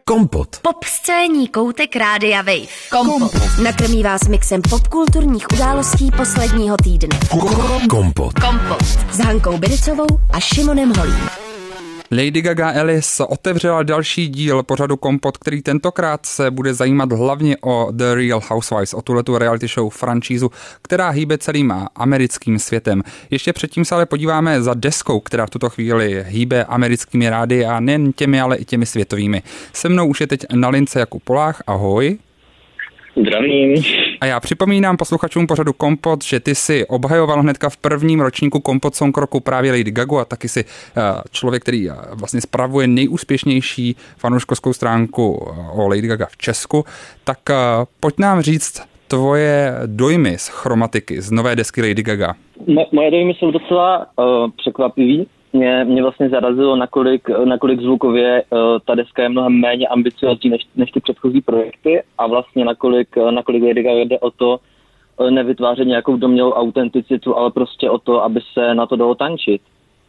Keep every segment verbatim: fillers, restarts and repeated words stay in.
Kompot. Pop scéní koutek Rádia Wave. Kompot. Nakrmí vás mixem popkulturních událostí posledního týdne. Kompot. Kompot. S Hankou Biricovou a Šimonem Holím. Lady Gaga Alice otevřela další díl pořadu Kompot, který tentokrát se bude zajímat hlavně o The Real Housewives, o tuhletu reality show franšízu, která hýbe celým americkým světem. Ještě předtím se ale podíváme za deskou, která v tuto chvíli hýbe americkými rády a nejen těmi, ale i těmi světovými. Se mnou už je teď na lince Jakub Polách. Ahoj. Zdravím. A já připomínám posluchačům pořadu Kompot, že ty si obhajoval hnedka v prvním ročníku Kompot Song roku právě Lady Gagu a taky si člověk, který vlastně spravuje nejúspěšnější fanouškovskou stránku o Lady Gaga v Česku. Tak pojď nám říct tvoje dojmy z chromatiky, z nové desky Lady Gaga. Moje dojmy jsou docela uh, překvapivý. Mě, mě vlastně zarazilo, nakolik, nakolik zvukově uh, ta deska je mnohem méně ambiciozní než, než ty předchozí projekty a vlastně nakolik, nakolik Lady Gaga jde o to uh, nevytvářet nějakou domnělou autenticitu, ale prostě o to, aby se na to dalo tančit.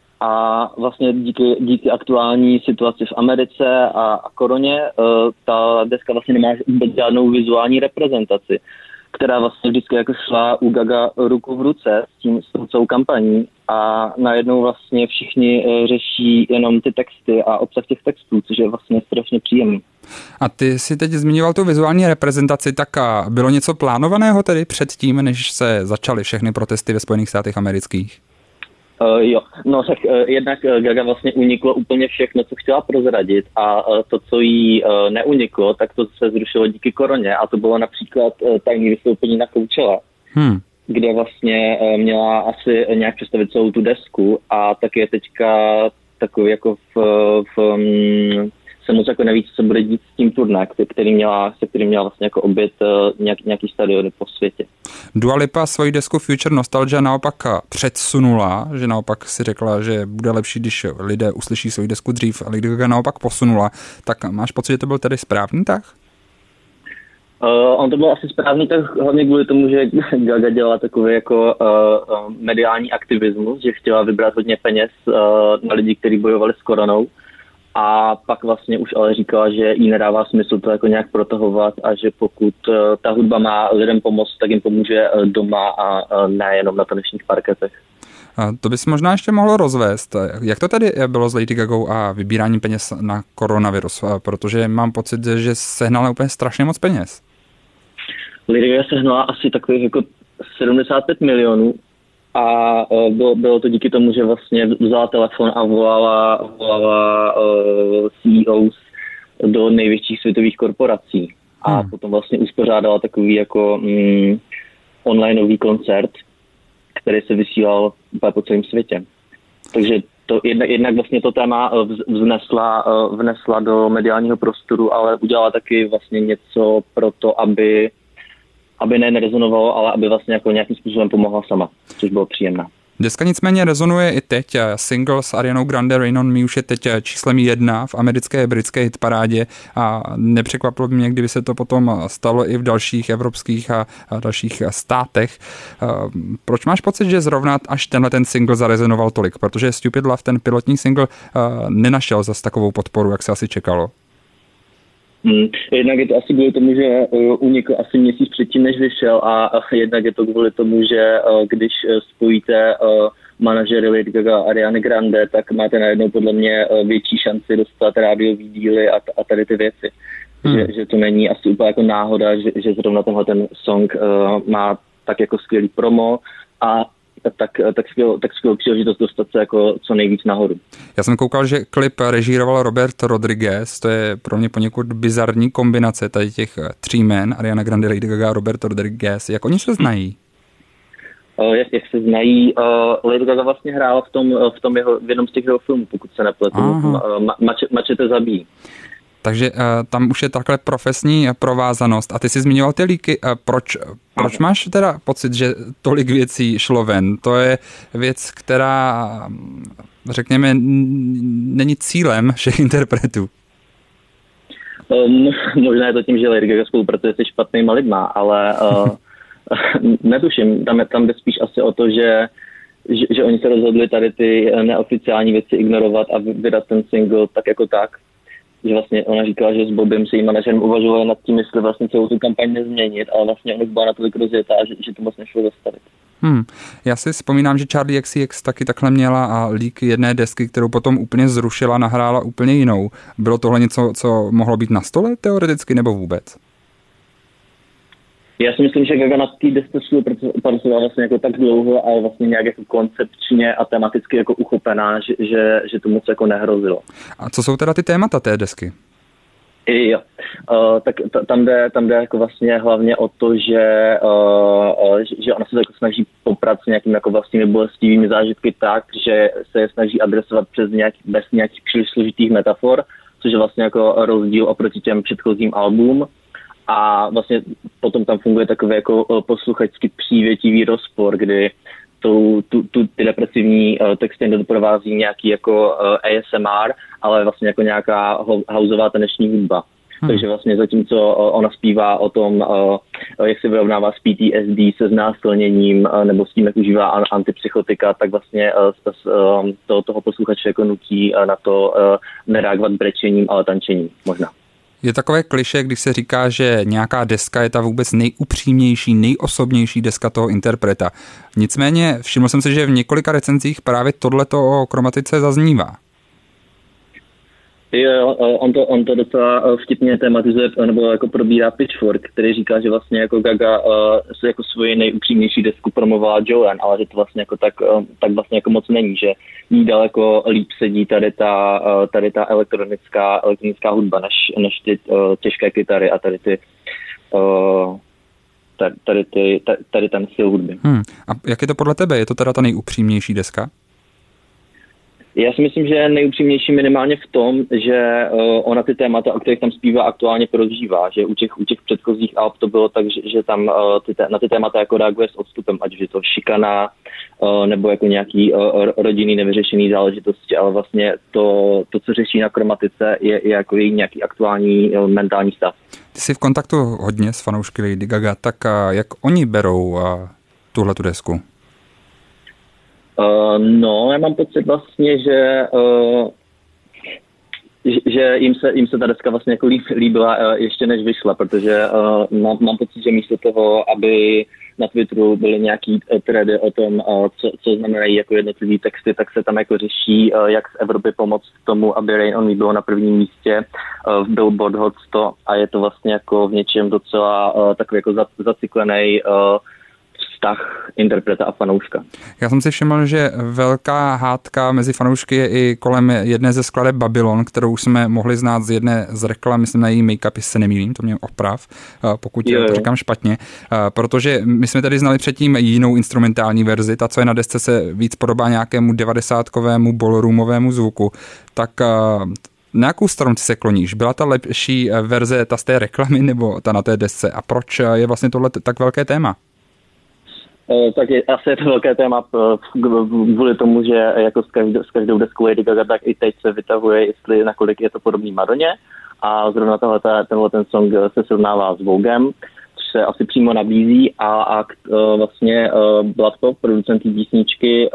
A vlastně díky, díky aktuální situaci v Americe a, a koroně uh, ta deska vlastně nemá vůbec žádnou vizuální reprezentaci, která vlastně vždycky jako šla u Gaga ruku v ruce s tím s tou celou kampaní a najednou vlastně všichni řeší jenom ty texty a obsah těch textů, což je vlastně strašně příjemný. A ty si teď zmiňoval tu vizuální reprezentaci, tak bylo něco plánovaného tedy předtím, než se začaly všechny protesty ve Spojených státech amerických? Uh, jo, no tak uh, jednak uh, Gaga vlastně uniklo úplně všechno, co chtěla prozradit a uh, to, co jí uh, neuniklo, tak to se zrušilo díky koroně a to bylo například uh, tajný vystoupení na Coachella, hmm. kde vlastně uh, měla asi nějak představit celou tu desku a tak je teďka takový jako v, v um, se moc jako neví, co se bude dít s tím turné, který měla, se kterým měla vlastně jako obět uh, nějak, nějaký stadiony po světě. Dua Lipa svoji desku Future Nostalgia naopak předsunula, že naopak si řekla, že bude lepší, když lidé uslyší svoji desku dřív, a Lady Gaga naopak posunula. Tak máš pocit, že to byl tedy správný tah? Uh, on to byl asi správný tah hlavně kvůli tomu, že Gaga dělala takový jako uh, mediální aktivismus, že chtěla vybrat hodně peněz uh, na lidi, kteří bojovali s koronou. A pak vlastně už ale říkala, že jí nedává smysl to jako nějak protahovat a že pokud uh, ta hudba má lidem pomoct, tak jim pomůže uh, doma a uh, nejenom na tanečních parketech. A to bys možná ještě mohlo rozvést. Jak to tady bylo s Lady Gagou a vybírání peněz na koronavirus? Protože mám pocit, že sehnala úplně strašně moc peněz. Lady Gaga sehnala asi takových jako sedmdesát pět milionů. A uh, bylo, bylo to díky tomu, že vlastně vzala telefon a volala, volala uh, C E Os do největších světových korporací. A hmm. potom vlastně uspořádala takový jako mm, onlineový koncert, který se vysílal po celém světě. Takže to jednak, jednak vlastně to téma vznesla, vnesla do mediálního prostoru, ale udělala taky vlastně něco pro to, aby aby ne nerezonovalo, ale aby vlastně jako nějakým způsobem pomohla sama, což bylo příjemné. Deska nicméně rezonuje i teď. Single s Arianou Grande Rain on Me už je teď číslem jedna v americké a britské hitparádě a nepřekvapilo by mě, kdyby se to potom stalo i v dalších evropských a dalších státech. Proč máš pocit, že zrovna až tenhle ten single zarezonoval tolik? Protože Stupid Love, ten pilotní single, nenašel zas takovou podporu, jak se asi čekalo. Hmm. Jednak je to asi kvůli tomu, že uh, unikl asi měsíc předtím, než vyšel a uh, jednak je to kvůli tomu, že uh, když uh, spojíte uh, manažery Lady Gaga a Ariany Grande, tak máte najednou podle mě uh, větší šanci dostat rádiový díly a, a tady ty věci. Hmm. Že, že to není asi úplně jako náhoda, že, že zrovna tenhle ten song uh, má tak jako skvělý promo a tak, tak skvělou tak skvěl příležitost dostat se jako co nejvíc nahoru. Já jsem koukal, že klip režíroval Robert Rodriguez, to je pro mě poněkud bizarní kombinace tady těch tří jmen, Ariana Grande, Lady Gaga a Robert Rodriguez. Jak oni se znají? Uh, jak, jak se znají, uh, Lady Gaga vlastně hrála v tom, v tom jeho, v jednom z těch jeho filmů, pokud se nepletu, uh, Mačete zabíjí. Takže uh, tam už je takhle profesní provázanost. A ty jsi zmiňoval ty líky. Uh, proč, proč máš teda pocit, že tolik věcí šlo ven? To je věc, která, řekněme, není cílem všech interpretů. Um, možná je to tím, že Lady Gaga spolupracuje se špatnýma lidma, ale uh, netuším. Tam, tam jde spíš asi o to, že Že, že oni se rozhodli tady ty neoficiální věci ignorovat a vydat ten single tak jako tak. že vlastně ona říkala, že s Bobem, se jí manažerem, uvažovali nad tím, jestli vlastně celou tu kampaň nezměnit, ale vlastně ona byla natolik rozjetá, že, že to moc nešlo zastavit. Hmm. Já si vzpomínám, že Charli X C X taky takhle měla a leak jedné desky, kterou potom úplně zrušila, nahrála úplně jinou. Bylo tohle něco, co mohlo být na stole teoreticky nebo vůbec? Já si myslím, že Gaga na té desce pracovala vlastně jako tak dlouho a je vlastně nějak jako koncepčně a tematicky jako uchopená, že, že, že to moc jako nehrozilo. A co jsou teda ty témata té desky? I jo. Uh, tak t- tam jde, tam jde jako vlastně hlavně o to, že, uh, že ona se jako snaží poprat s nějakými jako vlastními bolestivými zážitky tak, že se je snaží adresovat přes nějaký, bez nějakých příliš složitých metafor, což je vlastně jako rozdíl oproti těm předchozím albům. A vlastně potom tam funguje takový jako posluchačsky přívětivý rozpor, kdy tu, tu, tu, ty depresivní uh, texty doprovází nějaký jako uh, A S M R, ale vlastně jako nějaká houseová taneční hudba. Hmm. Takže vlastně zatímco uh, ona zpívá o tom, uh, jak se vyrovnává s P T S D, se znásilněním, uh, nebo s tím, jak užívá antipsychotika, tak vlastně uh, z, uh, to, toho posluchače jako nutí uh, na to uh, nereagovat brečením, ale tančením možná. Je takové klišé, když se říká, že nějaká deska je ta vůbec nejupřímnější, nejosobnější deska toho interpreta. Nicméně všiml jsem si, že v několika recenzích právě tohleto o Chromatice zaznívá. Jo, on to, on to docela vtipně tematizuje, nebo jako probírá Pitchfork, který říká, že vlastně jako Gaga uh, se jako svoji nejupřímnější desku promovala Joanne, ale že to vlastně jako tak, uh, tak vlastně jako moc není, že jí daleko líp sedí tady ta, uh, tady ta elektronická, elektronická hudba, než, než ty uh, těžké kytary a tady ty uh, tady, tady, ty, tady ten styl hudby. Hmm. A jak je to podle tebe? Je to teda ta nejupřímnější deska? Já si myslím, že je nejupřímnější minimálně v tom, že uh, ona ty témata, o kterých tam zpívá, aktuálně prožívá. Že u těch, u těch předchozích alb to bylo tak, že, že tam uh, ty te, na ty témata jako reaguje s odstupem, ať je to šikana, uh, nebo jako nějaký uh, rodinný nevyřešený záležitosti, ale vlastně to, to co řeší na Chromatice, je, je jako její nějaký aktuální uh, mentální stav. Ty jsi v kontaktu hodně s fanoušky Lady Gaga, tak uh, jak oni berou uh, tuhletu desku? Uh, no, já mám pocit vlastně, že, uh, že, že jim, se, jim se ta deska vlastně jako líb, líbila uh, ještě než vyšla, protože uh, mám, mám pocit, že místo toho, aby na Twitteru byly nějaký thready o tom, uh, co, co znamenají jako jednotlivý texty, tak se tam jako řeší, uh, jak z Evropy pomoct tomu, aby Rain On Me bylo na prvním místě uh, v Billboard Hot sto a je to vlastně jako v něčem docela uh, takový jako zaciklený uh, vztah interpreta a fanouška. Já jsem si všiml, že velká hádka mezi fanoušky je i kolem jedné ze skladeb Babylon, kterou jsme mohli znát z jedné z reklam, myslím na její make-up, jestli se nemýlím, to mě oprav, pokud jo, jo. to říkám špatně, protože my jsme tady znali předtím jinou instrumentální verzi, ta, co je na desce, se víc podobá nějakému devadesátkovému ballroomovému zvuku, tak na jakou stranu ty se kloníš? Byla ta lepší verze, ta z té reklamy, nebo ta na té desce? A proč je vlastně tohle tak velké téma? Tak je, asi je to velké téma kvůli tomu, že jako s každou, s každou deskou Lady Gaga, tak i teď se vytahuje, jestli nakolik je to podobný Madoně. A zrovna tohle, tenhle ten song se srovnává s Vogem, což se asi přímo nabízí. A, a vlastně Blood Pop, producent té písničky,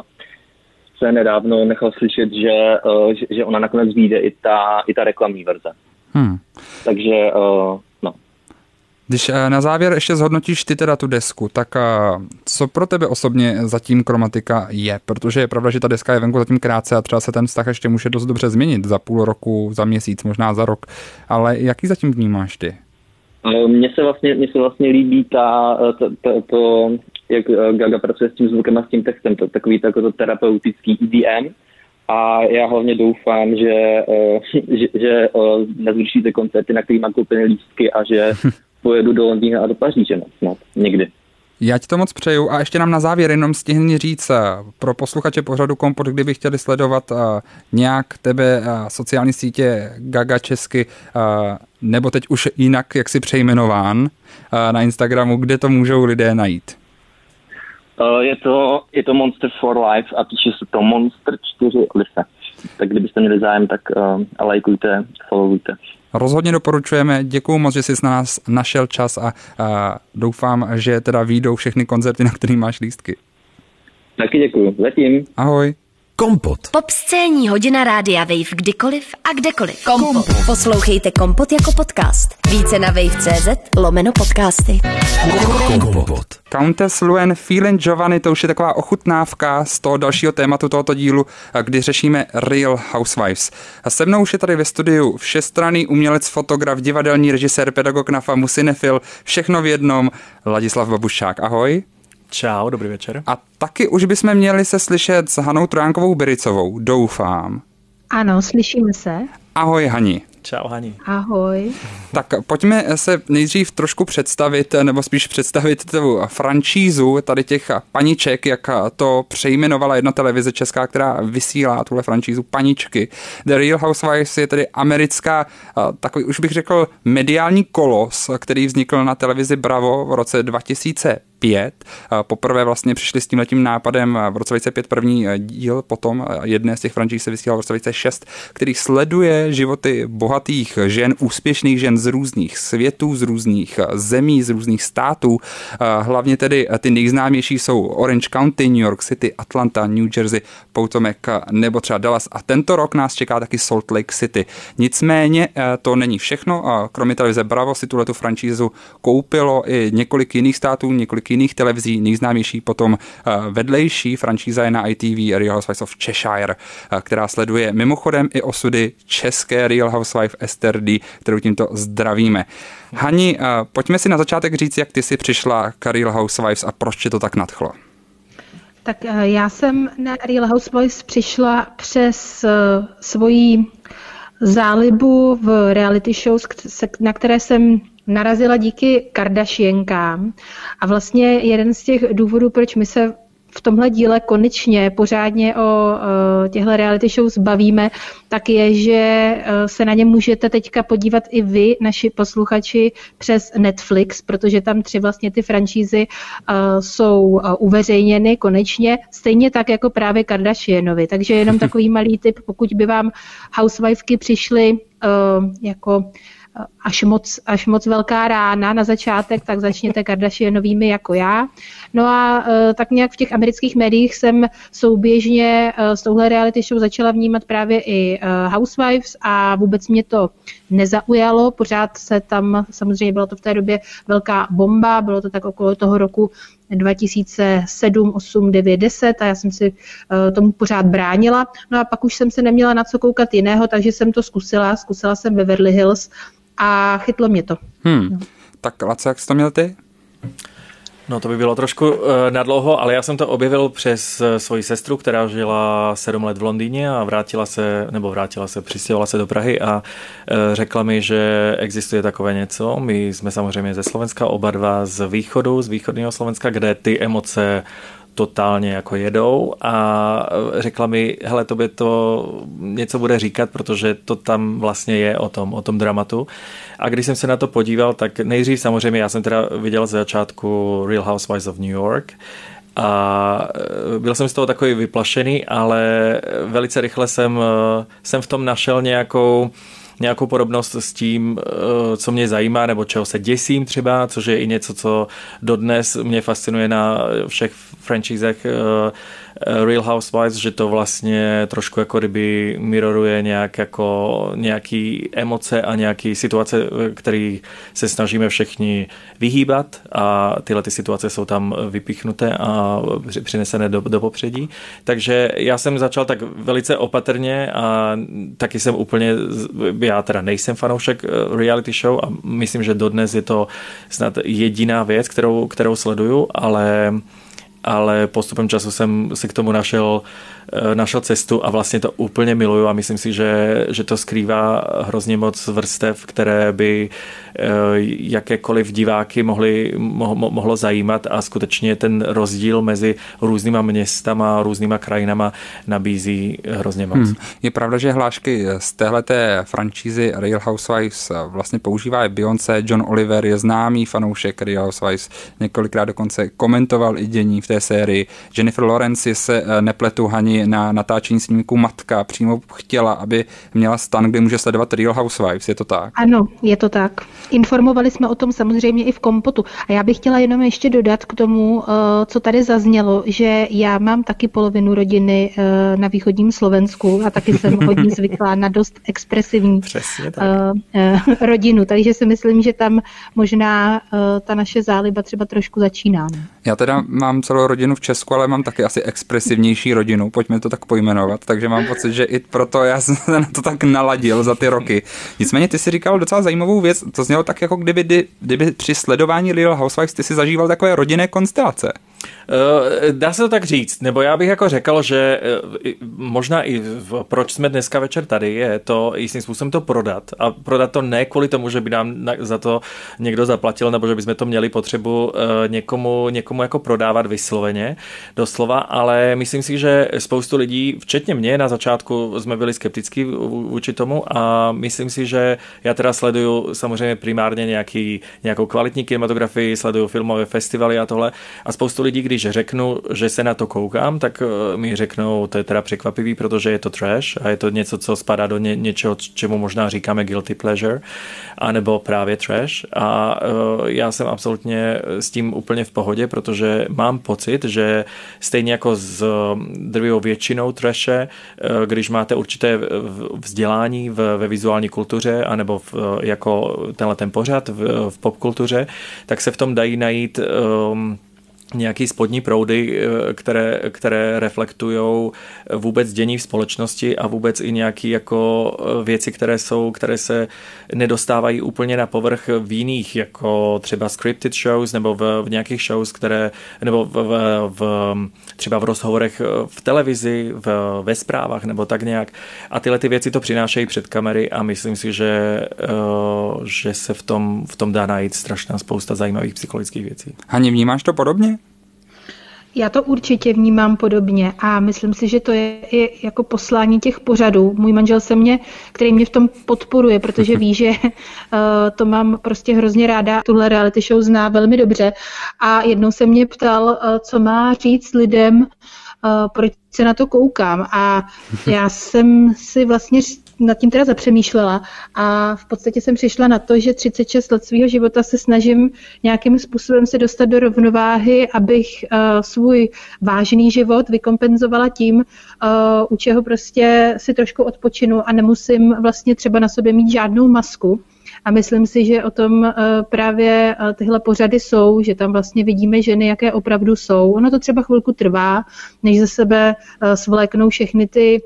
se nedávno nechal slyšet, že, že ona nakonec vyjde i ta, i ta reklamní verze. Hmm. Takže no. Když na závěr ještě zhodnotíš ty teda tu desku, tak co pro tebe osobně zatím Chromatica je? Protože je pravda, že ta deska je venku zatím krátce a třeba se ten vztah ještě může dost dobře změnit za půl roku, za měsíc, možná za rok. Ale jaký zatím vnímáš ty? Mně se vlastně, mně se vlastně líbí ta, to, to, to, jak Gaga pracuje s tím zvukem a s tím textem, to takový jako to terapeutický E D M. A já hlavně doufám, že, že, že nezrušíte koncerty, na který mám koupené lístky a že pojedu do Londýna a do Paříže snad někdy. Já ti to moc přeju a ještě nám na závěr jenom stihni říct pro posluchače pořadu Kompot, kdyby chtěli sledovat nějak tebe, sociální sítě Gaga Česky, nebo teď už jinak, jak jsi přejmenován na Instagramu, kde to můžou lidé najít? Je to, je to Monster for Life a píše se to Monster čtyři Lise. Tak kdybyste měli zájem, tak uh, lajkujte, followujte. Rozhodně doporučujeme, děkuju moc, že jsi na nás našel čas a, a doufám, že teda vyjdou všechny koncerty, na který máš lístky. Taky děkuju, zatím. Ahoj. Kompot. Pop scéní hodina rádia Wave kdykoliv a kdekoliv. Kompot. Kompot. Poslouchejte Kompot jako podcast. Více na wave tečka cé zet lomeno podcasty. Kompot. Countess Luann Phelan Giovanni, to už je taková ochutnávka z toho dalšího tématu tohoto dílu, kdy řešíme Real Housewives. A se mnou už je tady ve studiu všestranný umělec, fotograf, divadelní režisér, pedagog na FAMU, cinefil, všechno v jednom, Ladislav Babušák. Ahoj. Čau, dobrý večer. A taky už bychom měli se slyšet s Hanou Trojánkovou Byrycovou, doufám. Ano, slyšíme se. Ahoj Hani. Čau Hani. Ahoj. Tak pojďme se nejdřív trošku představit, nebo spíš představit tu franšízu tady těch paniček, jak to přejmenovala jedna televize česká, která vysílá tuhle franšízu Paničky. The Real Housewives je tedy americká, takový už bych řekl mediální kolos, který vznikl na televizi Bravo v roce dva tisíce pět. Poprvé vlastně přišli s tímhletím nápadem v roce dva tisíce pět první díl, potom jedné z těch franšíz se vysílal v roce dva tisíce šest, který sleduje životy bohatých žen, úspěšných žen z různých světů, z různých zemí, z různých států. Hlavně tedy ty nejznámější jsou Orange County, New York City, Atlanta, New Jersey, Potomac nebo třeba Dallas. A tento rok nás čeká taky Salt Lake City. Nicméně to není všechno. Kromě televize Bravo si tuhletu franšízu koupilo i několik jiných států, několik jiných televizí, nejznámější potom vedlejší franšíza je na I T V Real Housewives of Cheshire, která sleduje mimochodem i osudy české Real Housewife Ester D, kterou tímto zdravíme. Hani, pojďme si na začátek říct, jak ty jsi přišla k Real Housewives a proč tě to tak nadchlo. Tak já jsem na Real Housewives přišla přes svoji zálibu v reality shows, na které jsem narazila díky Kardashiankám. A vlastně jeden z těch důvodů, proč my se v tomhle díle konečně pořádně o těchto reality shows bavíme, tak je, že se na ně můžete teďka podívat i vy, naši posluchači, přes Netflix, protože tam tři vlastně ty franšízy jsou uveřejněny konečně, stejně tak jako právě Kardashianovi. Takže jenom takový malý tip, pokud by vám housewifeky přišly jako až moc, až moc velká rána na začátek, tak začněte Kardashianovými jako já. No a tak nějak v těch amerických médiích jsem souběžně s touhle reality show začala vnímat právě i Housewives a vůbec mě to nezaujalo. Pořád se tam, samozřejmě bylo to v té době velká bomba, bylo to tak okolo toho roku dva tisíce sedm, osm, devět, deset a já jsem si tomu pořád bránila. No a pak už jsem se neměla na co koukat jiného, takže jsem to zkusila. Zkusila jsem Beverly Hills a chytlo mě to. Hmm. No. Tak Laco, jak jsi to měl ty? No to by bylo trošku uh, nadlouho, ale já jsem to objevil přes uh, svoji sestru, která žila sedm let v Londýně a vrátila se, nebo vrátila se, přistěhovala se do Prahy a uh, řekla mi, že existuje takové něco. My jsme samozřejmě ze Slovenska, oba dva z východu, z východního Slovenska, kde ty emoce totálně jako jedou a řekla mi, hele, tobě to něco bude říkat, protože to tam vlastně je o tom, o tom dramatu. A když jsem se na to podíval, tak nejdřív samozřejmě, já jsem teda viděl z začátku Real Housewives of New York a byl jsem z toho takový vyplašený, ale velice rychle jsem, jsem v tom našel nějakou nějakou podobnost s tím, co mě zajímá, nebo čeho se děsím třeba, což je i něco, co dodnes mě fascinuje na všech franšízech Real Housewives, že to vlastně trošku jako kdyby miroruje nějak jako nějaký emoce a nějaký situace, které se snažíme všichni vyhýbat a tyhle ty situace jsou tam vypíchnuté a přinesené do, do popředí. Takže já jsem začal tak velice opatrně a taky jsem úplně, já teda nejsem fanoušek reality show a myslím, že dodnes je to snad jediná věc, kterou, kterou sleduju, ale ale postupem času jsem si k tomu našel, našel cestu a vlastně to úplně miluju a myslím si, že, že to skrývá hrozně moc vrstev, které by jakékoliv diváky mohly, mo, mohlo zajímat a skutečně ten rozdíl mezi různýma městama, různýma krajinama nabízí hrozně moc. Hmm. Je pravda, že hlášky z téhleté franšízy Real Housewives vlastně používá i Beyoncé, John Oliver je známý fanoušek Real Housewives, několikrát dokonce komentoval i dění v té sérii. Jennifer Lawrence, se nepletu Hani, na natáčení snímku Matka přímo chtěla, aby měla stan, kde může sledovat Real Housewives, je to tak? Ano, je to tak. Informovali jsme o tom samozřejmě i v Kompotu. A já bych chtěla jenom ještě dodat k tomu, co tady zaznělo, že já mám taky polovinu rodiny na východním Slovensku a taky jsem hodně zvyklá na dost expresivní rodinu, takže si myslím, že tam možná ta naše záliba třeba trošku začíná. Ne? Já teda mám celou rodinu v Česku, ale mám taky asi expresivnější rodinu, pojďme to tak pojmenovat, takže mám pocit, že i proto já jsem se na to tak naladil za ty roky. Nicméně ty si říkal docela zajímavou věc, to znělo tak, jako kdyby, kdyby při sledování Real Housewives ty si zažíval takové rodinné konstelace. Dá se to tak říct, nebo já bych jako řekl, že možná i v, proč jsme dneska večer tady, je to jistým způsobem to prodat. A prodat to ne kvůli tomu, že by nám za to někdo zaplatil, nebo že bychom to měli potřebu někomu, někomu jako prodávat vysloveně, doslova, ale myslím si, že spoustu lidí, včetně mě, na začátku jsme byli skeptický vůči tomu a myslím si, že já teda sleduju samozřejmě primárně nějaký, nějakou kvalitní kinematografii, sleduju filmové festivaly a tohle a spoustu lidí, když řeknu, že se na to koukám, tak mi řeknou, to je teda překvapivý, protože je to trash a je to něco, co spadá do ně, něčeho, čemu možná říkáme guilty pleasure, anebo právě trash. A uh, já jsem absolutně s tím úplně v pohodě, protože mám pocit, že stejně jako s drvivou většinou trashe, uh, když máte určité vzdělání v, ve vizuální kultuře, anebo v, jako tenhle ten pořad v, v popkultuře, tak se v tom dají najít um, nějaký spodní proudy, které, které reflektujou vůbec dění v společnosti a vůbec i nějaké jako věci, které jsou, které se nedostávají úplně na povrch v jiných, jako třeba scripted shows nebo v, v nějakých shows, které, nebo v, v, v, třeba v rozhovorech v televizi, v, ve zprávách nebo tak nějak. A tyhle ty věci to přinášejí před kamery a myslím si, že, že se v tom, v tom dá najít strašná spousta zajímavých psychologických věcí. Hani, vnímáš to podobně? Já to určitě vnímám podobně a myslím si, že to je i jako poslání těch pořadů. Můj manžel se mě, který mě v tom podporuje, protože ví, že uh, to mám prostě hrozně ráda. Tuhle reality show zná velmi dobře a jednou se mě ptal, uh, co má říct lidem, uh, proč se na to koukám a já jsem si vlastně nad tím teda zapřemýšlela a v podstatě jsem přišla na to, že třicet šest let svého života se snažím nějakým způsobem se dostat do rovnováhy, abych uh, svůj vážný život vykompenzovala tím, uh, u čeho prostě si trošku odpočinu a nemusím vlastně třeba na sobě mít žádnou masku. A myslím si, že o tom uh, právě uh, tyhle pořady jsou, že tam vlastně vidíme ženy, jaké opravdu jsou. Ono to třeba chvilku trvá, než ze sebe uh, svléknou všechny ty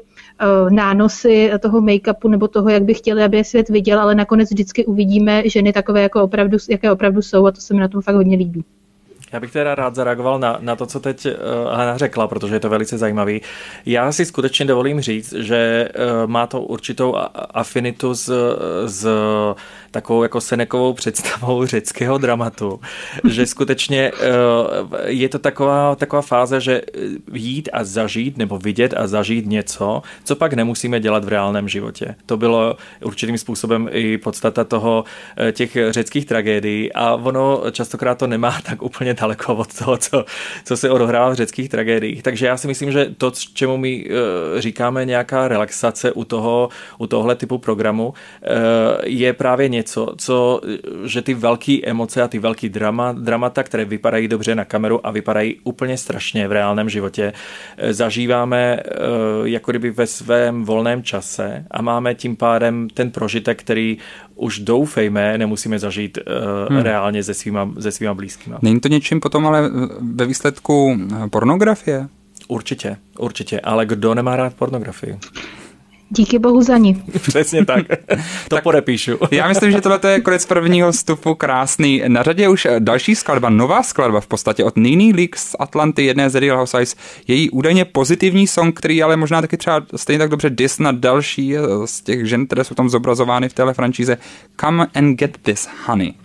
nánosy toho make-upu nebo toho, jak by chtěli, aby je svět viděl, ale nakonec vždycky uvidíme ženy takové, jako opravdu, jaké opravdu jsou a to se mi na tom fakt hodně líbí. Já bych teda rád zareagoval na, na to, co teď uh, Hana řekla, protože je to velice zajímavý. Já si skutečně dovolím říct, že uh, má to určitou afinitu s, s takovou jako Senekovou představou řeckého dramatu, že skutečně uh, je to taková, taková fáze, že jít a zažít nebo vidět a zažít něco, co pak nemusíme dělat v reálném životě. To bylo určitým způsobem i podstata toho těch řeckých tragédií a ono častokrát to nemá tak úplně daleko od toho, co, co se odohrává v řeckých tragédiích. Takže já si myslím, že to, čemu my uh, říkáme nějaká relaxace u toho, u tohle typu programu, uh, je právě něco, co, že ty velký emoce a ty velký drama, dramata, které vypadají dobře na kameru a vypadají úplně strašně v reálném životě, uh, zažíváme uh, jako kdyby ve svém volném čase a máme tím pádem ten prožitek, který už doufejme, nemusíme zažít uh, hmm. reálně se svýma, se svýma blízkýma. Není to něčím potom ale ve výsledku pornografie? Určitě, určitě, ale kdo nemá rád pornografii? Díky bohu za ní. Přesně tak. To tak podepíšu. Já myslím, že tohle je konec prvního vstupu krásný. Na řadě už další skladba, nová skladba v podstatě od Nene Leakes z Atlanty, jedné z Real Housewives. Její údajně pozitivní song, který ale možná taky třeba stejně tak dobře diss na další z těch žen, které jsou tam zobrazovány v téhle franšíze. Come and get this, honey.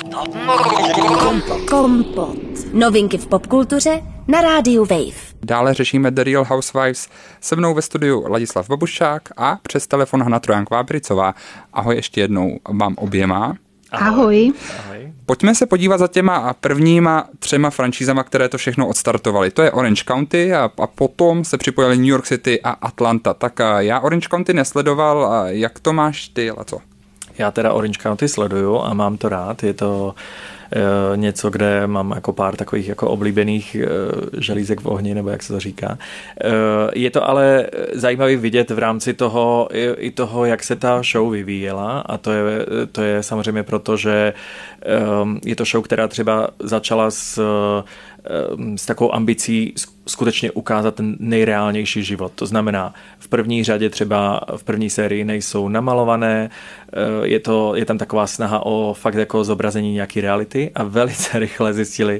Kompot. Novinky v popkultuře na rádiu Wave. Dále řešíme The Real Housewives. Se mnou ve studiu Ladislav Babušák a přes telefon Hana Trojanková-Bricová. Ahoj ještě jednou vám oběma. Ahoj. Ahoj. Pojďme se podívat za těma prvníma třema franšízama, které to všechno odstartovaly. To je Orange County a, a potom se připojili New York City a Atlanta. Tak já Orange County nesledoval. A jak to máš ty, Laco? Já teda Orange County sleduju a mám to rád. Je to e, něco, kde mám jako pár takových jako oblíbených e, želízek v ohni, nebo jak se to říká. E, je to ale zajímavý vidět v rámci toho i, i toho, jak se ta show vyvíjela, a to je, to je samozřejmě proto, že e, je to show, která třeba začala s s takovou ambicí skutečně ukázat ten nejreálnější život. To znamená, v první řadě třeba v první sérii nejsou namalované, je, to, je tam taková snaha o fakt jako zobrazení nějaký reality a velice rychle zjistili,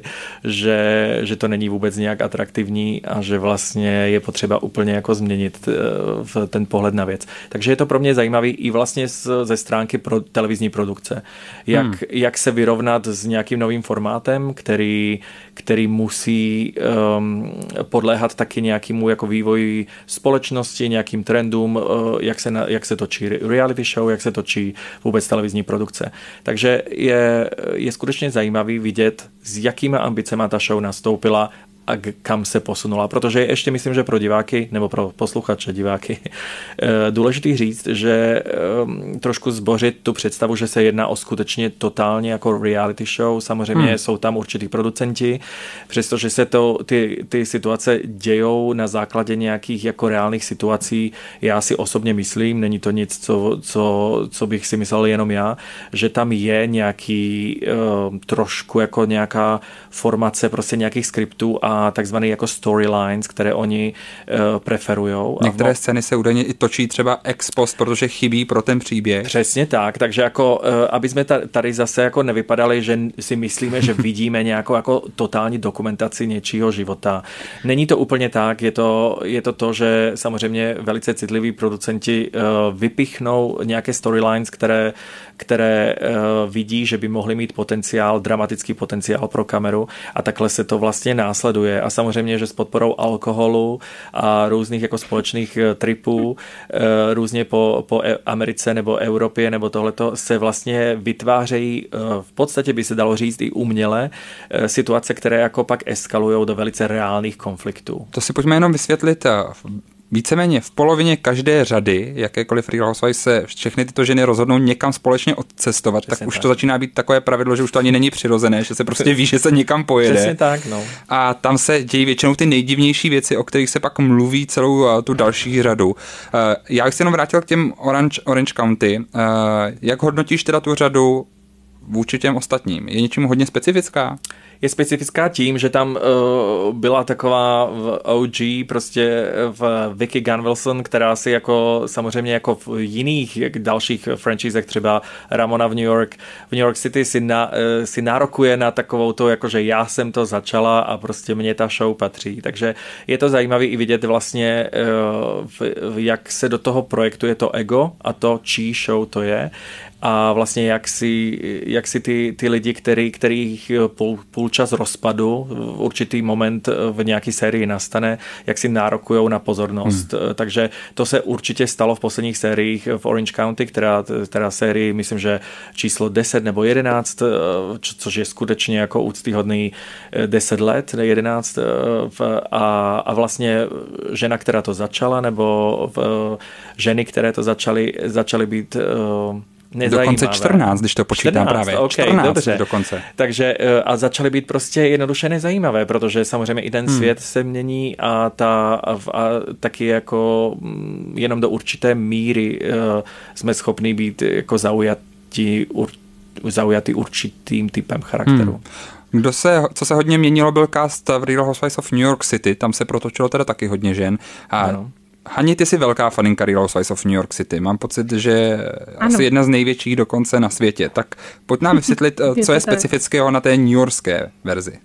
že, že to není vůbec nějak atraktivní a že vlastně je potřeba úplně jako změnit ten pohled na věc. Takže je to pro mě zajímavý i vlastně ze stránky pro televizní produkce. Jak, hmm. jak se vyrovnat s nějakým novým formátem, který, který musí um, podléhat taky nějakému jako vývoji společnosti, nějakým trendům, jak se, na, jak se točí reality show, jak se točí vůbec televizní produkce. Takže je, je skutečně zajímavý vidět, s jakými ambicemi ta show nastoupila a kam se posunula, protože ještě myslím, že pro diváky nebo pro posluchače diváky důležitý říct, že trošku zbořit tu představu, že se jedná o skutečně totálně jako reality show. Samozřejmě hmm. jsou tam určitý producenti, přestože se to, ty, ty situace dějou na základě nějakých jako reálných situací. Já si osobně myslím, není to nic, co, co, co bych si myslel jenom já, že tam je nějaký uh, trošku jako nějaká formace prostě nějakých skriptů a a takzvaný jako storylines, které oni uh, preferujou. Některé mo- scény se údajně i točí třeba ex post, protože chybí pro ten příběh. Přesně tak, takže jako, uh, aby jsme tady zase jako nevypadali, že si myslíme, že vidíme nějakou jako totální dokumentaci něčího života. Není to úplně tak, je to, je to to, že samozřejmě velice citliví producenti uh, vypichnou nějaké storylines, které, které uh, vidí, že by mohly mít potenciál, dramatický potenciál pro kameru a takhle se to vlastně následuje. A samozřejmě, že s podporou alkoholu a různých jako společných tripů různě po, po Americe nebo Evropě nebo tohleto se vlastně vytvářejí v podstatě by se dalo říct i uměle situace, které jako pak eskalujou do velice reálných konfliktů. To si pojďme jenom vysvětlit. Víceméně v polovině každé řady, jakékoliv Real Housewives, se všechny tyto ženy rozhodnou někam společně odcestovat, Přesně tak už tak. To začíná být takové pravidlo, že už to ani není přirozené, že se prostě ví, že se někam pojede. Přesně tak, no. A tam se dějí většinou ty nejdivnější věci, o kterých se pak mluví celou tu další řadu. Já bych se jenom vrátil k těm Orange, Orange County. Jak hodnotíš teda tu řadu vůči těm ostatním? Je něčím hodně specifická? Je specifická tím, že tam uh, byla taková v O G prostě v Vicky Gunvalson, která si jako samozřejmě jako v jiných dalších franchízech, třeba Ramona v New York, v New York City si, na, uh, si nárokuje na takovou to, jako že já jsem to začala a prostě mě ta show patří. Takže je to zajímavé i vidět vlastně, uh, v, jak se do toho projektuje to ego a to, čí show to je. A vlastně jak si, jak si ty, ty lidi, který, kterých půl, půl čas rozpadu, v určitý moment v nějaký sérii nastane, jak si nárokujou na pozornost. Hmm. Takže to se určitě stalo v posledních sériích v Orange County, která, která sérii, myslím, že číslo deset nebo jedenáct, což je skutečně jako úctyhodný deset let, jedenáct a, a vlastně žena, která to začala, nebo ženy, které to začaly, začaly být nezajímavé. Dokonce čtrnáct, když to počítám čtrnáct, právě. Okay, čtrnáct dobře. Dokonce. Takže a začaly být prostě jednoduše nezajímavé, protože samozřejmě i ten hmm. svět se mění a, ta, a, a taky jako jenom do určité míry uh, jsme schopni být jako zaujatí, ur, zaujatý určitým typem charakteru. Hmm. Kdo se, co se hodně měnilo, byl cast v Real Housewives of New York City, tam se protočilo teda taky hodně žen. A ano. Hani, ty jsi velká faninka Real Housewives of New York City. Mám pocit, že ano. asi jedna z největších dokonce na světě. Tak pojď nám vysvětlit, co je specifického na té newyorské verzi.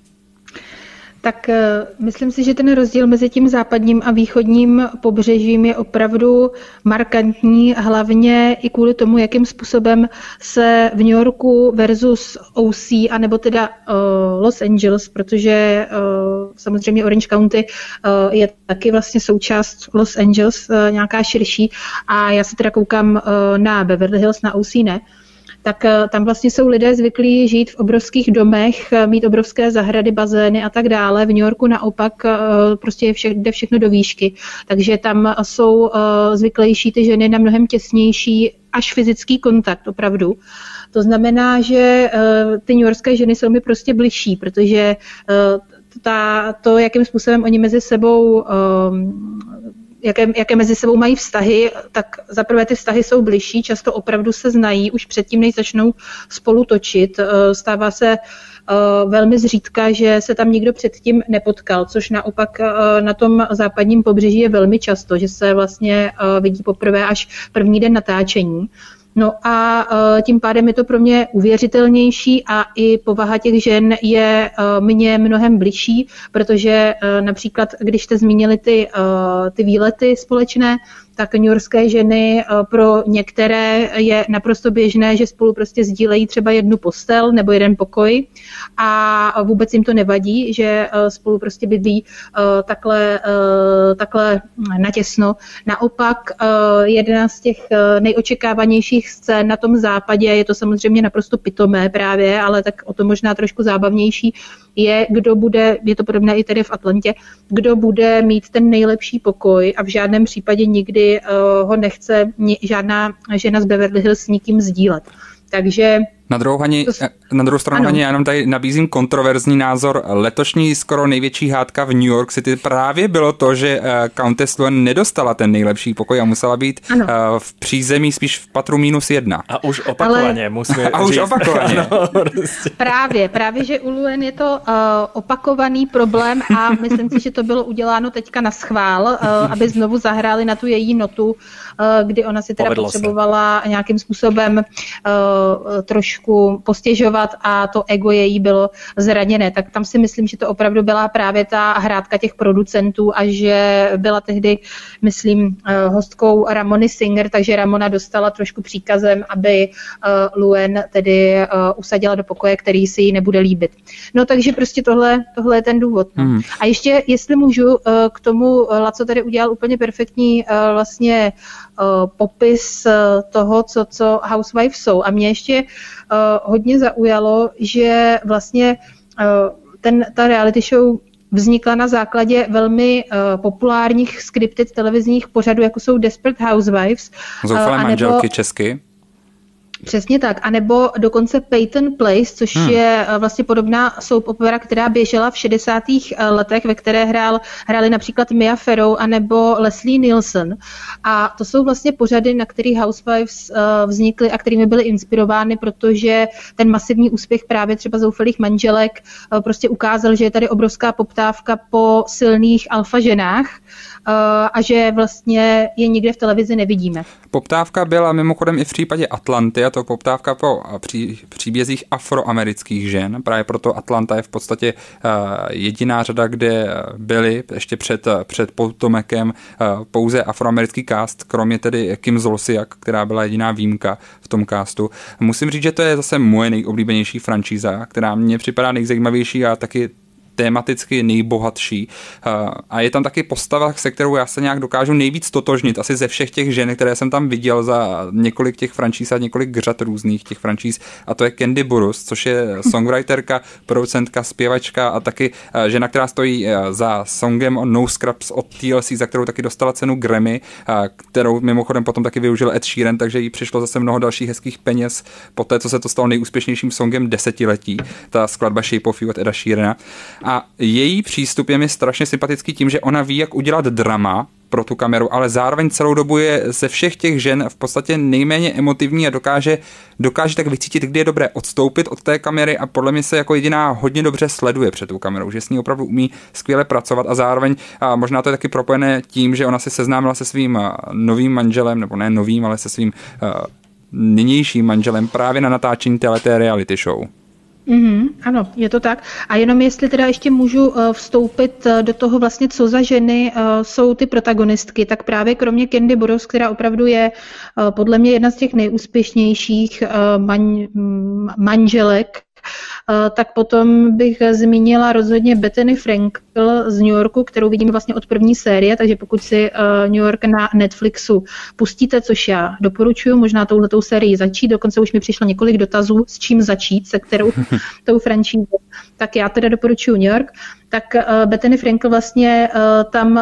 Tak myslím si, že ten rozdíl mezi tím západním a východním pobřežím je opravdu markantní, hlavně i kvůli tomu, jakým způsobem se v New Yorku versus O C, anebo teda uh, Los Angeles, protože uh, samozřejmě Orange County uh, je taky vlastně součást Los Angeles, uh, nějaká širší, a já se teda koukám uh, na Beverly Hills, na O C ne. tak tam vlastně jsou lidé zvyklí žít v obrovských domech, mít obrovské zahrady, bazény a tak dále. V New Yorku naopak prostě je vše, jde všechno do výšky. Takže tam jsou zvyklejší ty ženy na mnohem těsnější až fyzický kontakt opravdu. To znamená, že ty newyorské ženy jsou mi prostě bližší, protože ta, to, jakým způsobem oni mezi sebou Jaké, jaké mezi sebou mají vztahy, tak zaprvé ty vztahy jsou bližší, často opravdu se znají už předtím, než začnou spolu točit. Stává se velmi zřídka, že se tam nikdo předtím nepotkal, což naopak na tom západním pobřeží je velmi často, že se vlastně vidí poprvé až první den natáčení. No a tím pádem je to pro mě uvěřitelnější a i povaha těch žen je mně mnohem bližší, protože například, když jste zmínili ty, ty výlety společné, tak newyorské ženy pro některé je naprosto běžné, že spolu prostě sdílejí třeba jednu postel nebo jeden pokoj a vůbec jim to nevadí, že spolu prostě bydlí takhle, takhle natěsno. Naopak jedna z těch nejočekávanějších scén na tom západě, je to samozřejmě naprosto pitomé právě, ale tak o to možná trošku zábavnější, je, kdo bude, je to podobné i tedy v Atlantě, kdo bude mít ten nejlepší pokoj a v žádném případě nikdy uh, ho nechce ni, žádná žena z Beverly Hills s nikým sdílet. Takže Na druhou, hani, na druhou stranu, Hani, já jenom tady nabízím kontroverzní názor. Letošní skoro největší hádka v New York City právě bylo to, že Countess Luann nedostala ten nejlepší pokoj a musela být ano. v přízemí spíš v patru minus jedna. A už opakovaně Ale... musíme A už říct. opakovaně. no, prostě. Právě, právě, že u Luann je to uh, opakovaný problém a myslím si, že to bylo uděláno teďka na schvál, uh, aby znovu zahráli na tu její notu, uh, kdy ona si teda Povedlo potřebovala se. nějakým způsobem uh, trošku postěžovat a to ego její bylo zraněné. Tak tam si myslím, že to opravdu byla právě ta hrádka těch producentů a že byla tehdy, myslím, hostkou Ramony Singer, takže Ramona dostala trošku příkazem, aby Luann tedy usadila do pokoje, který si jí nebude líbit. No takže prostě tohle, tohle je ten důvod. No. Hmm. A ještě, jestli můžu, k tomu Laco tady udělal úplně perfektní vlastně popis toho, co, co Housewives jsou. A mě ještě uh, hodně zaujalo, že vlastně uh, ten, ta reality show vznikla na základě velmi uh, populárních scripted televizních pořadů, jako jsou Desperate Housewives. Zoufalé uh, manželky česky. Přesně tak, anebo dokonce Peyton Place, což hmm. je vlastně podobná soap opera, která běžela v šedesátých letech, ve které hrál, hráli například Mia Farrow anebo Leslie Nielsen. A to jsou vlastně pořady, na kterých Housewives vznikly a kterými byly inspirovány, protože ten masivní úspěch právě třeba Zoufalých manželek prostě ukázal, že je tady obrovská poptávka po silných alfa ženách a že vlastně je nikde v televizi nevidíme. Poptávka byla mimochodem i v případě Atlanty, a to poptávka po pří, příbězích afroamerických žen. Právě proto Atlanta je v podstatě uh, jediná řada, kde byli ještě před, před Potomekem uh, pouze afroamerický cast, kromě tedy Kim Zolciak, která byla jediná výjimka v tom castu. Musím říct, že to je zase moje nejoblíbenější franšíza, která mně připadá nejzajímavější a taky tematicky nejbohatší. A je tam taky postava, se kterou já se nějak dokážu nejvíc totožnit. Asi ze všech těch žen, které jsem tam viděl za několik těch franšíz a několik řad různých těch franšíz. A to je Candy Burruss, což je songwriterka, producentka, zpěvačka a taky žena, která stojí za songem No Scrubs od T L C, za kterou taky dostala cenu Grammy, kterou mimochodem potom taky využil Ed Sheeran, takže jí přišlo zase mnoho dalších hezkých peněz po té, co se to stalo nejúspěšnějším songem desetiletí. Ta skladba Shape of You od Eda Sheerana. A její přístup je mi strašně sympatický tím, že ona ví, jak udělat drama pro tu kameru, ale zároveň celou dobu je ze všech těch žen v podstatě nejméně emotivní a dokáže, dokáže tak vycítit, kdy je dobré odstoupit od té kamery a podle mě se jako jediná hodně dobře sleduje před tou kamerou, že s ní opravdu umí skvěle pracovat a zároveň a možná to je taky propojené tím, že ona se seznámila se svým novým manželem, nebo ne novým, ale se svým uh, nynějším manželem právě na natáčení téhleté reality show. Mm-hmm, ano, je to tak. A jenom jestli teda ještě můžu uh, vstoupit uh, do toho vlastně, co za ženy uh, jsou ty protagonistky, tak právě kromě Candy Burruss, která opravdu je uh, podle mě jedna z těch nejúspěšnějších uh, man, manželek tak potom bych zmínila rozhodně Bethany Frankel z New Yorku, kterou vidíme vlastně od první série, takže pokud si New York na Netflixu pustíte, což já doporučuji, možná touhletou sérii začít, dokonce už mi přišlo několik dotazů, s čím začít, se kterou tou franšízou, tak já teda doporučuji New York. Tak Bethany Frankel vlastně tam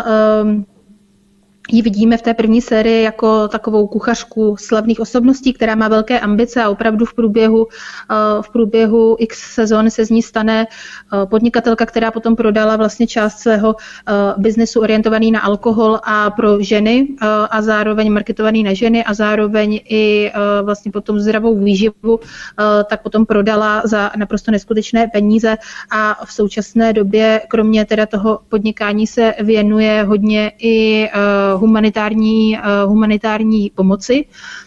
ji vidíme v té první sérii jako takovou kuchařku slavných osobností, která má velké ambice a opravdu v průběhu, v průběhu x sezon se z ní stane podnikatelka, která potom prodala vlastně část svého biznesu orientovaný na alkohol a pro ženy a zároveň marketovaný na ženy a zároveň i vlastně potom zdravou výživu, tak potom prodala za naprosto neskutečné peníze a v současné době kromě teda toho podnikání se věnuje hodně i humanitární, humanitární pomoci.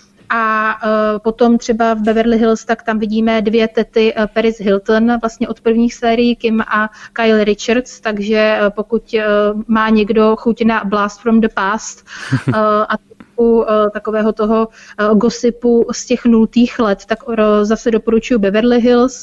A potom třeba v Beverly Hills, tak tam vidíme dvě tety Paris Hilton, vlastně od prvních sérií Kim a Kyle Richards, takže pokud má někdo chuť na Blast from the Past a takového toho gossipu z těch nultých let, tak zase doporučuji Beverly Hills.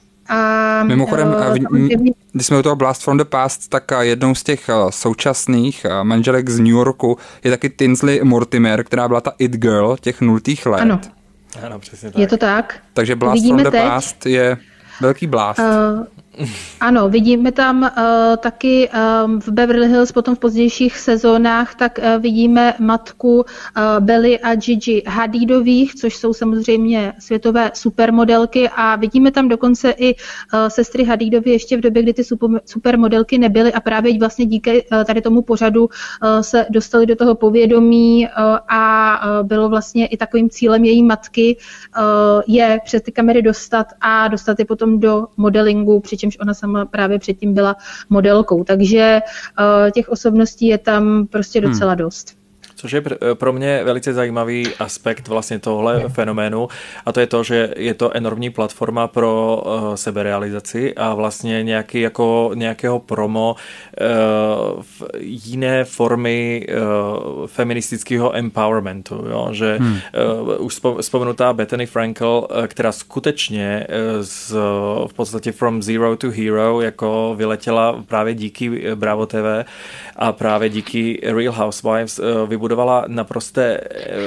A mimochodem, uh, když jsme u toho Blast from the Past, tak jednou z těch současných manželek z New Yorku je taky Tinsley Mortimer, která byla ta it girl těch nultých let. Ano, ano přesně tak. Je to tak. Takže Blast Vidíme from the teď. Past je velký blast. Uh, Ano, vidíme tam uh, taky um, v Beverly Hills, potom v pozdějších sezónách, tak uh, vidíme matku uh, Belly a Gigi Hadidových, což jsou samozřejmě světové supermodelky a vidíme tam dokonce i uh, sestry Hadidovy ještě v době, kdy ty super, supermodelky nebyly a právě vlastně díky uh, tady tomu pořadu uh, se dostali do toho povědomí uh, a uh, bylo vlastně i takovým cílem její matky uh, je před ty kamery dostat a dostat je potom do modelingu, přičemž ona sama právě předtím byla modelkou. Takže uh, těch osobností je tam prostě docela hmm. dost. Což je pro mě velice zajímavý aspekt vlastně tohle fenoménu a to je to, že je to enormní platforma pro uh, seberealizaci a vlastně nějaký jako nějakého promo uh, v jiné formy uh, feministického empowermentu, jo? Že hmm. uh, už vzpomenutá Bethany Frankel, uh, která skutečně uh, z, v podstatě from zero to hero jako vyletěla právě díky Bravo T V a právě díky Real Housewives uh, budovala naprosté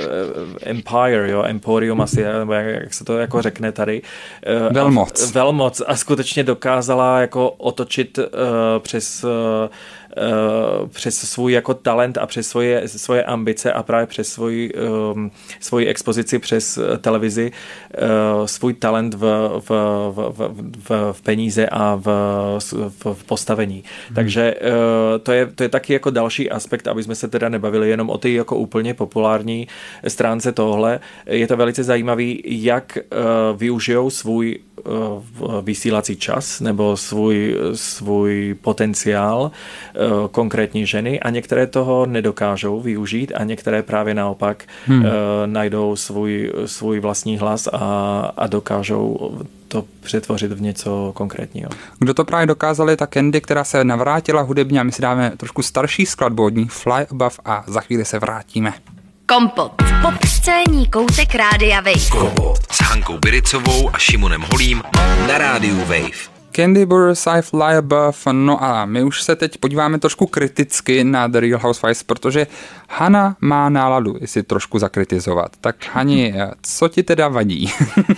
empire, jo, emporium asi, nebo jak, jak se to jako řekne tady. Velmoc. Velmoc a skutečně dokázala jako otočit uh, přes uh, přes svůj jako talent a přes svoje, svoje ambice a právě přes svoji, um, svoji expozici přes televizi uh, svůj talent v, v, v, v, v peníze a v, v, v postavení. Hmm. Takže uh, to, je, to je taky jako další aspekt, aby jsme se teda nebavili jenom o ty jako úplně populární stránce tohle. Je to velice zajímavý, jak uh, využijou svůj uh, vysílací čas nebo svůj, svůj potenciál konkrétní ženy a některé toho nedokážou využít a některé právě naopak hmm. uh, najdou svůj, svůj vlastní hlas a, a dokážou to přetvořit v něco konkrétního. Kdo to právě dokázal je ta Candy, která se navrátila hudebně a my si dáme trošku starší skladbu od ní Fly Above a za chvíli se vrátíme. Kompot. Popscénní koutek Rádia Wave. Kompot s Hankou Biricovou a Šimonem Holím na Rádiu Wave. Candy Burrs I Fly Above, no a my už se teď podíváme trošku kriticky na The Real Housewives, protože Hana má náladu si trošku zakritizovat. Tak Hani, co ti teda vadí?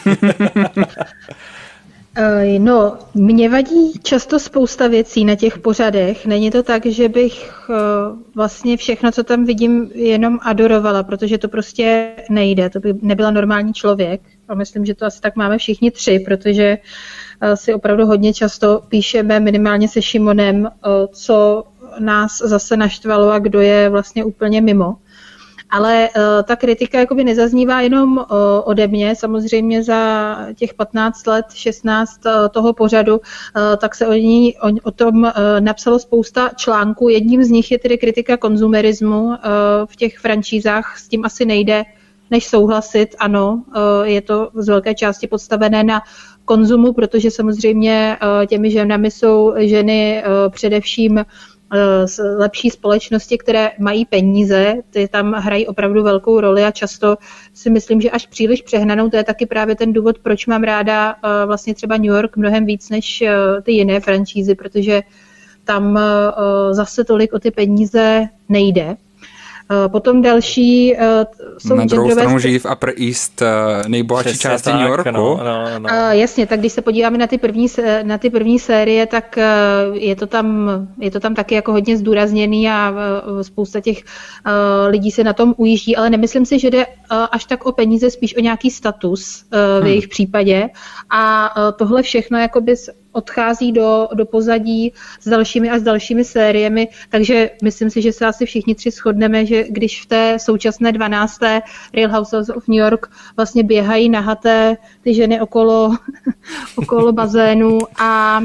No, mě vadí často spousta věcí na těch pořadech. Není to tak, že bych vlastně všechno, co tam vidím, jenom adorovala, protože to prostě nejde. To by nebyla normální člověk. A myslím, že to asi tak máme všichni tři, protože si opravdu hodně často píšeme minimálně se Šimonem, co nás zase naštvalo a kdo je vlastně úplně mimo. Ale uh, ta kritika jakoby nezaznívá jenom uh, ode mě, samozřejmě za těch patnáct let, šestnáct uh, toho pořadu, uh, tak se o, ní, o, o tom uh, napsalo spousta článků. Jedním z nich je tedy kritika konzumerismu uh, v těch franšízách, s tím asi nejde než souhlasit. Ano, uh, je to z velké části podstavené na konzumu, protože samozřejmě uh, těmi ženami jsou ženy uh, především lepší společnosti, které mají peníze, ty tam hrají opravdu velkou roli a často si myslím, že až příliš přehnanou, to je taky právě ten důvod, proč mám ráda vlastně třeba New York mnohem víc než ty jiné franšízy, protože tam zase tolik o ty peníze nejde. Potom další jsou na druhou genderové... stranu žijí v Upper East, nejbohatší části tak, New Yorku. No, no, no. Jasně, tak když se podíváme na ty první, na ty první série, tak je to tam, je to tam taky jako hodně zdůrazněný a spousta těch lidí se na tom ujíždí, ale nemyslím si, že jde až tak o peníze, spíš o nějaký status v jejich hmm. případě. A tohle všechno jakoby odchází do, do pozadí s dalšími a s dalšími sériemi, takže myslím si, že se asi všichni tři shodneme, že když v té současné dvanácté Real Housewives of New York vlastně běhají nahaté ty ženy okolo, okolo bazénu a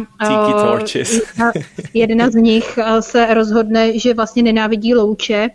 jedna, jedna z nich se rozhodne, že vlastně nenávidí louče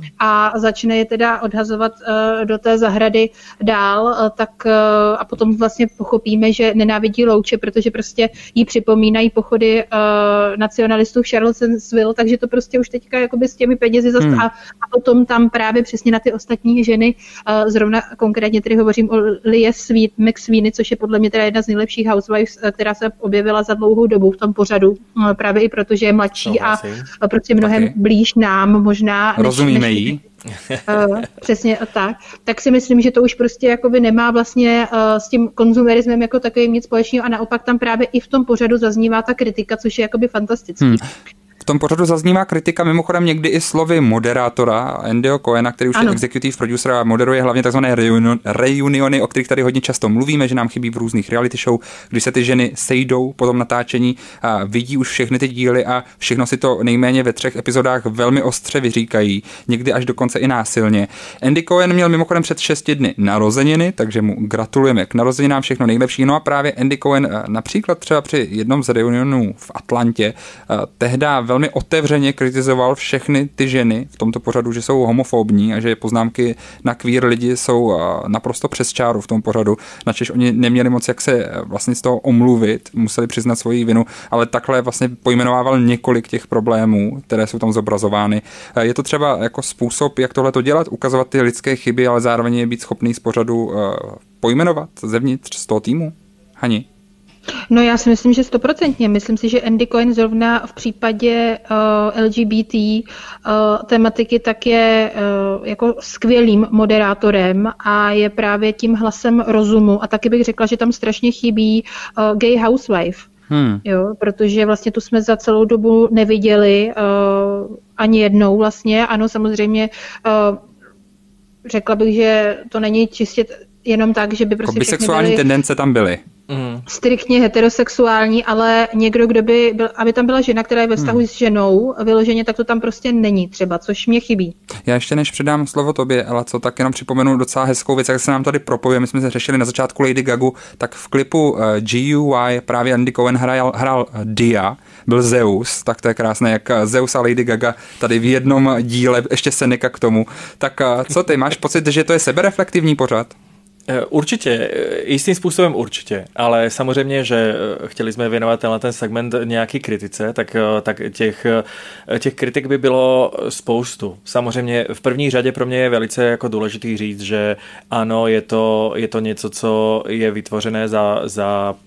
a začne je teda odhazovat uh, do té zahrady dál, uh, tak uh, a potom vlastně pochopíme, že nenávidí louče, protože prostě jí připomínají pochody uh, nacionalistů v Charlottesville, takže to prostě už teďka jakoby s těmi penězi zast- hmm. a, a potom tam právě přesně na ty ostatní ženy, uh, zrovna konkrétně tedy hovořím o Lie McSweeney, což je podle mě teda jedna z nejlepších housewives, uh, která se objevila za dlouhou dobu v tom pořadu, uh, právě i protože je mladší no, a uh, prostě mnohem okay. blíž nám možná. Rozumíme jí. Uh, přesně tak. Tak si myslím, že to už prostě jakoby nemá vlastně uh, s tím konzumerismem jako takovým nic společného a naopak tam právě i v tom pořadu zaznívá ta kritika, což je jakoby fantastický. Hmm. V tom pořadu zaznívá kritika mimochodem někdy i slovy moderátora Andyho Cohena, který už ano. je executive producer a moderuje hlavně tzv. reuniony, o kterých tady hodně často mluvíme, že nám chybí v různých reality show, když se ty ženy sejdou po tom natáčení a vidí už všechny ty díly a všechno si to nejméně ve třech epizodách velmi ostře vyříkají, někdy až dokonce i násilně. Andy Cohen měl mimochodem před šesti dny narozeniny, takže mu gratulujeme k narozeninám, všechno nejlepší. No a právě Andy Cohen například třeba při jednom z reunionů v Atlantě tehda velmi otevřeně kritizoval všechny ty ženy v tomto pořadu, že jsou homofobní a že poznámky na queer lidi jsou naprosto přes čáru v tom pořadu, načež oni neměli moc jak se vlastně z toho omluvit, museli přiznat svoji vinu, ale takhle vlastně pojmenovával několik těch problémů, které jsou tam zobrazovány. Je to třeba jako způsob, jak tohle to dělat, ukazovat ty lidské chyby, ale zároveň je být schopný z pořadu pojmenovat zevnitř z toho týmu? Hani? No já si myslím, že stoprocentně. Myslím si, že Andy Cohen zrovna v případě uh, L G B T uh, tematiky tak je uh, jako skvělým moderátorem a je právě tím hlasem rozumu. A taky bych řekla, že tam strašně chybí uh, gay housewife. Hmm. Jo, protože vlastně tu jsme za celou dobu neviděli uh, ani jednou vlastně. Ano, samozřejmě uh, řekla bych, že to není čistě jenom tak, že by prostě bisexuální byly tendence tam byly. Mm. striktně heterosexuální, ale někdo, kdo by byl, aby tam byla žena, která je ve vztahu mm. s ženou vyloženě, tak to tam prostě není třeba, což mě chybí. Já ještě než předám slovo tobě, Ela, co tak jenom připomenu docela hezkou věc, jak se nám tady propojuje, my jsme se řešili na začátku Lady Gagu, tak v klipu uh, G U Y právě Andy Cohen hrál, hrál Dia, byl Zeus, tak to je krásné, jak Zeus a Lady Gaga tady v jednom díle, ještě Seneca k tomu. Tak uh, co ty, máš pocit, že to je sebereflektivní pořad? Určitě, jistým způsobem určitě, ale samozřejmě, že chtěli jsme věnovat tenhle ten segment nějaký kritice, tak, tak těch, těch kritik by bylo spoustu. Samozřejmě v první řadě pro mě je velice jako důležitý říct, že ano, je to, je to něco, co je vytvořené za, za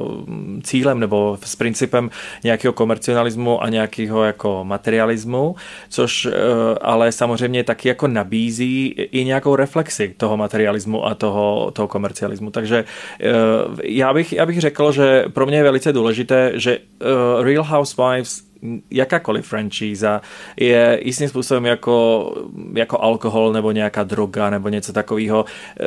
cílem nebo s principem nějakého komercionalismu a nějakého jako materialismu, což ale samozřejmě taky jako nabízí i nějakou reflexi toho materialismu a toho toho komercialismu. Takže já bych, já bych řekl, že pro mě je velice důležité, že Real Housewives, jakákoliv franšíza je jistým způsobem jako, jako alkohol nebo nějaká droga nebo něco takového.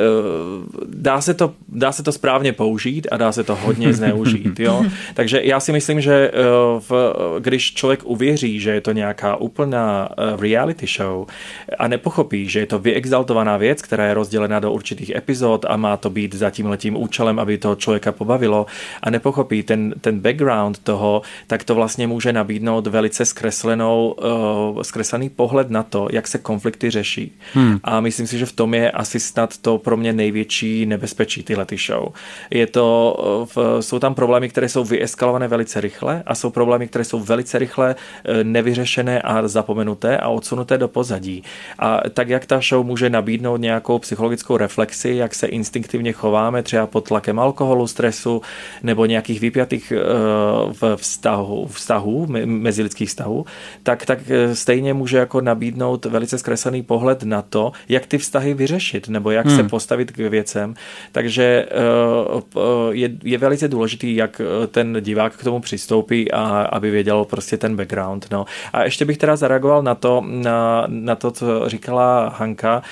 Dá se to, dá se to správně použít a dá se to hodně zneužít. Jo? Takže já si myslím, že v, když člověk uvěří, že je to nějaká úplná reality show a nepochopí, že je to vyexaltovaná věc, která je rozdělena do určitých epizod a má to být za tímhletím účelem, aby toho člověka pobavilo a nepochopí ten, ten background toho, tak to vlastně může nabít nabídnout velice zkreslenou, uh, zkreslený pohled na to, jak se konflikty řeší. Hmm. A myslím si, že v tom je asi snad to pro mě největší nebezpečí tyhlety show. Je to, v, jsou tam problémy, které jsou vyeskalované velice rychle a jsou problémy, které jsou velice rychle nevyřešené a zapomenuté a odsunuté do pozadí. A tak, jak ta show může nabídnout nějakou psychologickou reflexi, jak se instinktivně chováme třeba pod tlakem alkoholu, stresu nebo nějakých vypjatých uh, vztahů, vztahů, mezilidských vztahů, tak, tak stejně může jako nabídnout velice zkreslený pohled na to, jak ty vztahy vyřešit nebo jak hmm. se postavit k věcem. Takže uh, je, je velice důležitý, jak ten divák k tomu přistoupí a aby věděl prostě ten background. No. A ještě bych teda zareagoval na to, na, na to, co říkala Hanka.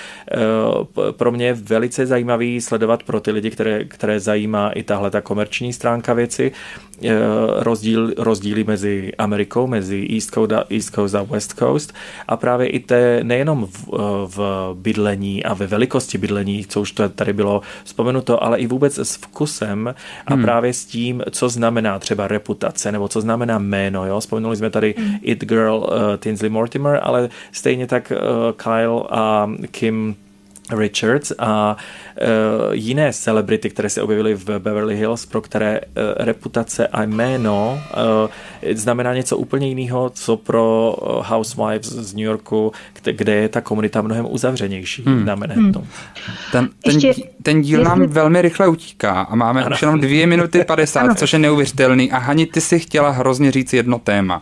Uh, pro mě je velice zajímavý sledovat pro ty lidi, které, které zajímá i tahle ta komerční stránka věci, uh, rozdíl, rozdíly mezi Amerikou, mezi East Coast, a, East Coast a West Coast a právě i té nejenom v, v bydlení a ve velikosti bydlení, co už to tady bylo vzpomenuto, ale i vůbec s vkusem a hmm. právě s tím, co znamená třeba reputace nebo co znamená jméno. Jo? Vzpomenuli jsme tady hmm. It Girl uh, Tinsley Mortimer, ale stejně tak uh, Kyle a Kim Richards a uh, jiné celebrity, které se objevily v Beverly Hills, pro které uh, reputace a jméno uh, znamená něco úplně jiného, co pro uh, Housewives z New Yorku, kde, kde je ta komunita mnohem uzavřenější hmm. na Manhattanu. Hmm. Ten, ten, Ještě, ten díl jestli... nám velmi rychle utíká a máme ano. už jenom dvě minuty padesát, což je neuvěřitelný. A Hani, ty si chtěla hrozně říct jedno téma.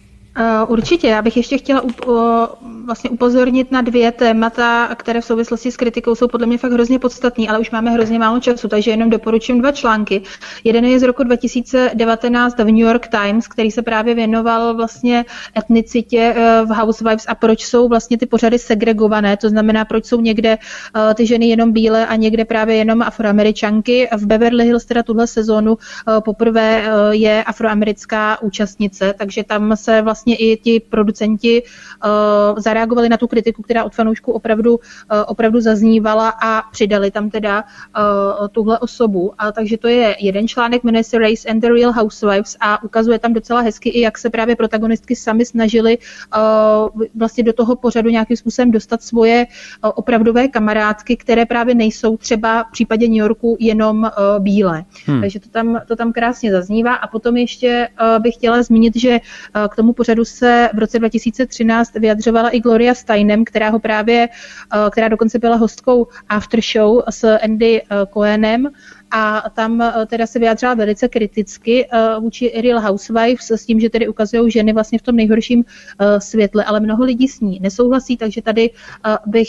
Uh, určitě, já bych ještě chtěla up, uh, vlastně upozornit na dvě témata, které v souvislosti s kritikou jsou podle mě fakt hrozně podstatný, ale už máme hrozně málo času, takže jenom doporučím dva články. Jeden je z roku dva tisíce devatenáct v New York Times, který se právě věnoval vlastně etnicitě uh, v Housewives a proč jsou vlastně ty pořady segregované, to znamená, proč jsou někde uh, ty ženy jenom bílé a někde právě jenom Afroameričanky. V Beverly Hills teda tuhle sezónu uh, poprvé uh, je afroamerická účastnice, takže tam se vlastně i ti producenti uh, zareagovali na tu kritiku, která od fanoušků opravdu, uh, opravdu zaznívala a přidali tam teda uh, tuhle osobu. A takže to je jeden článek, jmenuje se Race and the Real Housewives a ukazuje tam docela hezky i jak se právě protagonistky sami snažili uh, vlastně do toho pořadu nějakým způsobem dostat svoje uh, opravdové kamarádky, které právě nejsou třeba v případě New Yorku jenom uh, bílé. Hmm. Takže to tam, to tam krásně zaznívá. A potom ještě uh, bych chtěla zmínit, že uh, k tomu pořadu se v roce dva tisíce třináct vyjadřovala i Gloria Steinem, která ho právě, která dokonce byla hostkou after show s Andy Cohenem a tam teda se vyjádřila velice kriticky vůči Real Housewives s tím, že tedy ukazují ženy vlastně v tom nejhorším světle, ale mnoho lidí s ní nesouhlasí, takže tady bych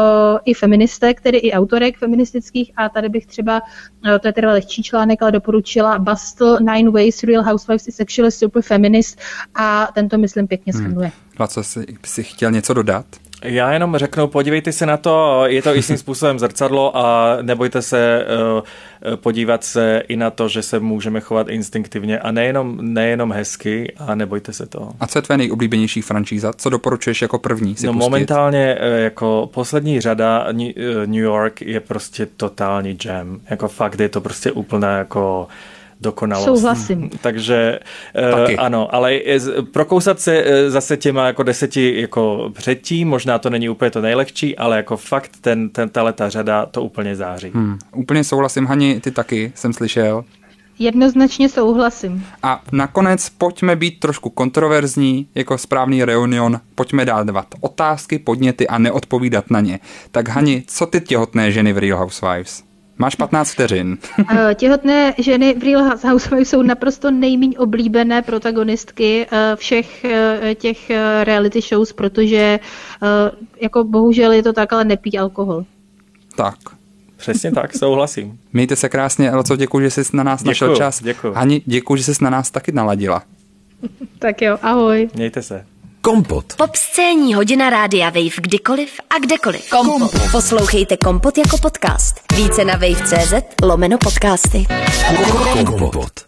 i feministek, tedy i autorek feministických a tady bych třeba, to je teda lehčí článek, ale doporučila Bustle Nine Ways Real Housewives is Actually Super Feminist a tento myslím pěkně shrnuje. Hmm. Co jsi, jsi chtěl něco dodat? Já jenom řeknu, podívejte se na to, je to jistým způsobem zrcadlo a nebojte se uh, podívat se i na to, že se můžeme chovat instinktivně a nejenom, nejenom hezky a nebojte se toho. A co je tvé nejoblíbenější franšíza? Co doporučuješ jako první si No pustit? Momentálně jako poslední řada New York je prostě totální jam. Jako fakt je to prostě úplná jako dokonalost. Souhlasím. Takže uh, ano, ale prokousat se zase těma jako deseti jako předtím, možná to není úplně to nejlehčí, ale jako fakt ten, ten ta řada to úplně září. Hmm. Úplně souhlasím, Hani, ty taky jsem slyšel. Jednoznačně souhlasím. A nakonec pojďme být trošku kontroverzní, jako správný reunion, pojďme dát dva otázky, podněty a neodpovídat na ně. Tak Hani, co ty těhotné ženy v Real Housewives? Máš patnáct vteřin. Těhotné ženy v Real Housewives jsou naprosto nejméně oblíbené protagonistky všech těch reality shows, protože jako bohužel je to tak, ale nepí alkohol. Tak. Přesně tak, souhlasím. Mějte se krásně, Elco, děkuji, že jsi na nás děkuju, našel čas. Děkuji. Hani, děkuji, že jsi na nás taky naladila. Tak jo, ahoj. Mějte se. Kompot. Popscénní hodina rádia Wave kdykoliv a kdekoliv. Kompot. Poslouchejte Kompot jako podcast. Více na wave tečka cz lomeno podcasty. Kompot.